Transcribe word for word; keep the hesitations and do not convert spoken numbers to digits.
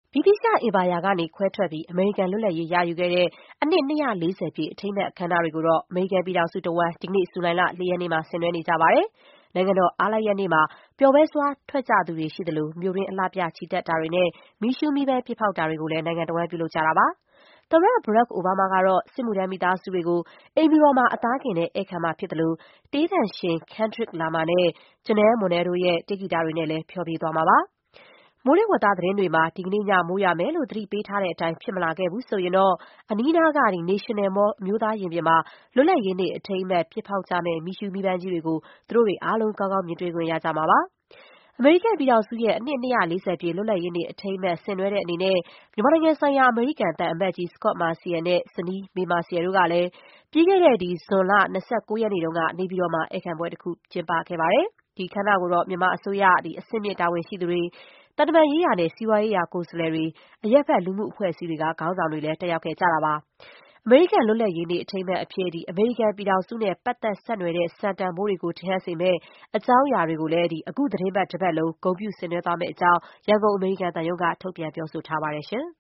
ဗြိတိသျှအင်ပါယာကနေခွဲထွက်ပြီး အမေရိကန်လွတ်လပ်ရေးရယူခဲ့တဲ့ အနှစ် ၂၄၀ ပြည့် အထိမ်းအမှတ်အခမ်းအနားတွေကိုတော့ အမေရိကန်ပြည်ထောင်စုတဝှမ်း ဒီကနေ့ ဇူလိုင်လ ၄ ရက်နေ့မှာ ဆင်နွှဲနေကြပါတယ်။ နိုင်ငံတော်အားလပ်ရက်နေ့မှာ ပျော်ပွဲဆွားထွက်ကြသူတွေရှိသလို မြို့တွင်း အလှပြချီတက်တာတွေနဲ့ မီးရှူးမီးပန်းပစ်ဖောက်တာတွေကိုလည်း နိုင်ငံတဝှမ်း ပြုလုပ်ကြပါတယ်။ သမ္မတ Barack Obama ကတော့ စစ်မှုထမ်းမိသားစုတွေကို အိမ်ဖြူတော်မှာ အသားကင်တဲ့ ဧည့်ခံမှာဖြစ်သလို တေးသံရှင် Kendrick Lamar နဲ့ Janelle Monáe တို့ရဲ့ တေးဂီတတွေနဲ့လည်း ဖျော်ဖြေသွားမှာပါ။ မိုးလေဝသသတင်းတွေမှာ ဒီကနေ့ည မိုးရွာမယ်လို့ သတိပေးထားတဲ့အတိုင်း ဖြစ်မလာခဲ့ဘူးဆိုရင်တော့ အနီးနားက National Mall အမျိုးသားရင်ပြင်မှာ လွတ်လပ်ရေးနေ့ အထိမ်းအမှတ် ပစ်ဖောက်ကြမယ့် မီးရှူးမီးပန်းကြီးတွေကို သူတို့တွေအားလုံး ကောင်းကောင်းမြင်တွေ့ခွင့်ရကြမှာပါ။ အမေရိကန်ပြည်ထောင်စုရဲ့ အနှစ် ၂၄၀ ပြည့် လွတ်လပ်ရေးနေ့ အထိမ်းအမှတ် ဆင်နွှဲတဲ့အနေနဲ့ မြန်မာနိုင်ငံဆိုင်ရာ အမေရိကန်သံအမတ်ကြီး Scot Marciel နဲ့ ဇနီး May Marciel တို့ကလည်း ပြီးခဲ့တဲ့ ဇွန်လ ၂၉ ရက်နေ့တုန်းက နေပြည်တော်မှာ ဧည့်ခံပွဲတခု ကျင်းပခဲ့ပါတယ်။ ဒီအခမ်းအနားကိုတော့ မြန်မာအစိုးရ အဆင့်မြင့်တာဝန်ရှိသူတွေ၊ သံတမန်ရေးရာနဲ့ စီးပွားရေးရာ ကိုယ်စားလှယ်တွေ၊ အရပ်ဘက် လူမှုအဖွဲ့အစည်းတွေက ခေါင်းဆောင်တွေလည်း တက်ရောက်ခဲ့ကြတာပါ။ အမေရိကန်လွတ်လပ်ရေးနေ့ အထိမ်းအမှတ်အဖြစ် အမေရိကန်ပြည်ထောင်စုနဲ့ ပတ်သက်ဆက်နွယ်တဲ့ စံတန်ဖိုးတွေကို ထင်ဟပ်စေမယ့် အကြောင်းအရာတွေကိုလည်း အခုသီတင်းပတ်တပတ်လုံး ဂုဏ်ပြုဆင်နွှဲသွားမယ့်အကြောင်း ရန်ကုန် အမေရိကန်သံရုံးက ထုတ်ပြန်ပြောဆိုထားပါတယ်။